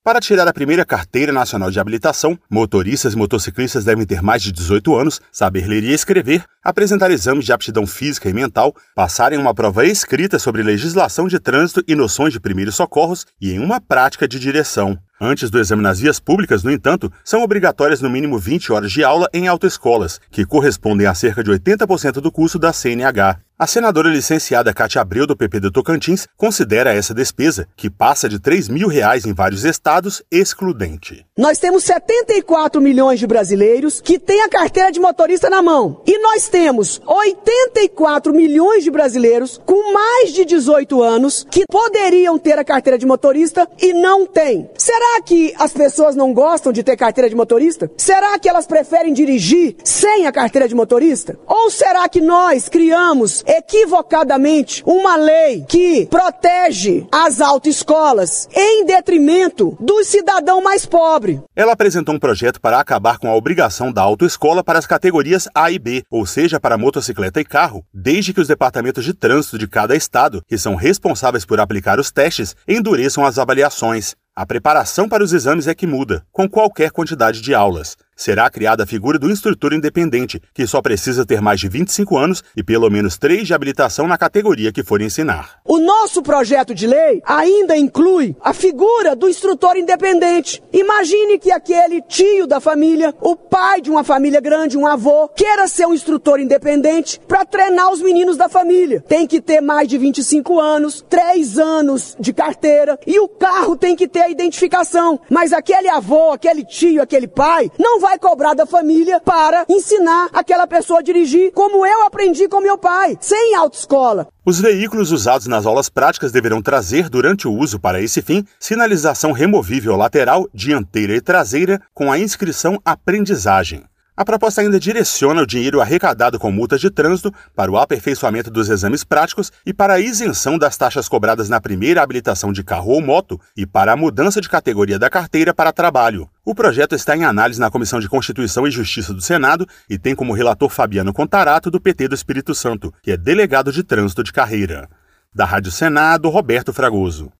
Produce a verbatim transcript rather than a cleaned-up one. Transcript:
Para tirar a primeira carteira nacional de habilitação, motoristas e motociclistas devem ter mais de dezoito anos, saber ler e escrever, apresentar exames de aptidão física e mental, passarem uma prova escrita sobre legislação de trânsito e noções de primeiros socorros e em uma prática de direção. Antes do exame nas vias públicas, no entanto, são obrigatórias no mínimo vinte horas de aula em autoescolas, que correspondem a cerca de oitenta por cento do custo da C N H. A senadora licenciada Cátia Abreu, do P P do Tocantins, considera essa despesa, que passa de três mil reais em vários estados, excludente. Nós temos setenta e quatro milhões de brasileiros que têm a carteira de motorista na mão. E nós temos oitenta e quatro milhões de brasileiros com mais de dezoito anos que poderiam ter a carteira de motorista e não têm. Será que as pessoas não gostam de ter carteira de motorista? Será que elas preferem dirigir sem a carteira de motorista? Ou será que nós criamos equivocadamente uma lei que protege as autoescolas em detrimento do cidadão mais pobre? Ela apresentou um projeto para acabar com a obrigação da autoescola para as categorias A e B, ou seja, para motocicleta e carro, desde que os departamentos de trânsito de cada estado, que são responsáveis por aplicar os testes, endureçam as avaliações. A preparação para os exames é que muda, com qualquer quantidade de aulas. Será criada a figura do instrutor independente, que só precisa ter mais de vinte e cinco anos e pelo menos três de habilitação na categoria que for ensinar. O nosso projeto de lei ainda inclui a figura do instrutor independente. Imagine que aquele tio da família, o pai de uma família grande, um avô, queira ser um instrutor independente para treinar os meninos da família. Tem que ter mais de vinte e cinco anos, três anos de carteira e o carro tem que ter a identificação. Mas aquele avô, aquele tio, aquele pai, não vai vai cobrar da família para ensinar aquela pessoa a dirigir como eu aprendi com meu pai, sem autoescola. Os veículos usados nas aulas práticas deverão trazer, durante o uso para esse fim, sinalização removível lateral, dianteira e traseira com a inscrição aprendizagem. A proposta ainda direciona o dinheiro arrecadado com multas de trânsito para o aperfeiçoamento dos exames práticos e para a isenção das taxas cobradas na primeira habilitação de carro ou moto e para a mudança de categoria da carteira para trabalho. O projeto está em análise na Comissão de Constituição e Justiça do Senado e tem como relator Fabiano Contarato, do P T do Espírito Santo, que é delegado de trânsito de carreira. Da Rádio Senado, Roberto Fragoso.